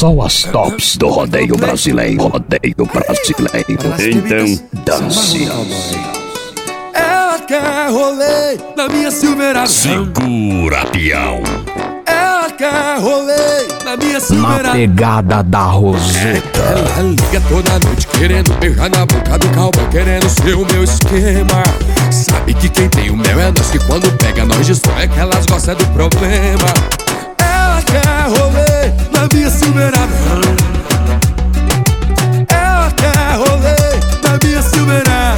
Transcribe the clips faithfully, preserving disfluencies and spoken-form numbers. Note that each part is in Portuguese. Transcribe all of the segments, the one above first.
só as tops do rodeio brasileiro. Rodeio brasileiro. Então, dance. Ela quer rolê na minha Silverado. Segura, peão. Ela quer rolê na minha Silverado. Na pegada da Roseta. Ela liga toda noite querendo beijar na boca do cowboy, querendo ser o meu esquema. Sabe que quem tem o mel é nós, que quando pega nós destrói, que elas gostam do problema. Ela quer rolê na minha Silverado. Ela quer rolê na minha Silverado.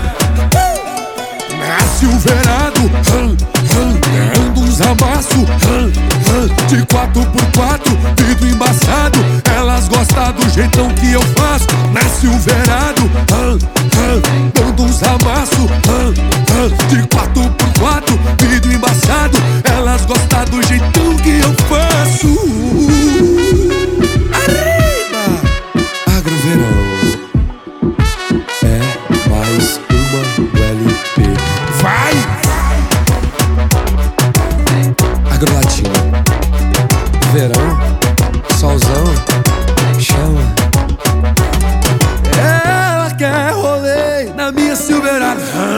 Na Silverado, dando uns amassos de quatro por quatro, vidro embaçado. Elas gostam do jeitão que eu faço. Na Silverado, dando uns amassos de quatro por quatro, vidro embaçado. Elas gostam do jeitão que eu faço. Arriba! Agroverão é mais uma do L P. Vai! Agrolatina, verão, solzão, chama. Ela quer rolê na minha Silverado.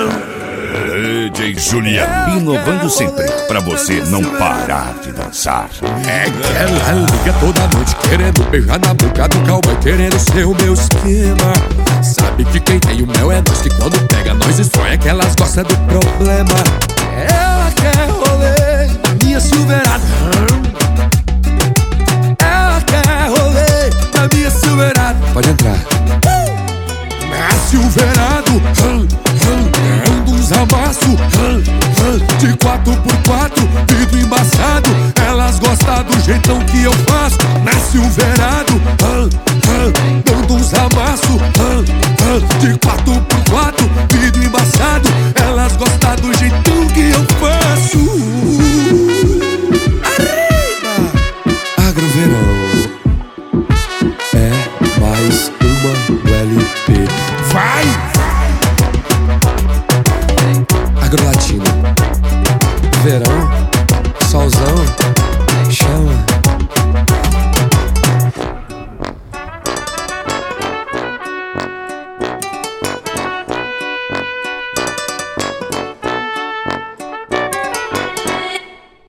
D J Juliano, inovando sempre, pra você não parar de dançar. É que ela liga toda noite querendo beijar na boca do cowboy, querendo ser o meu esquema. Sabe que quem tem o mel é nós, que quando pega nós destrói, é que elas gostam do problema. Ela quer rolê na minha Silverado.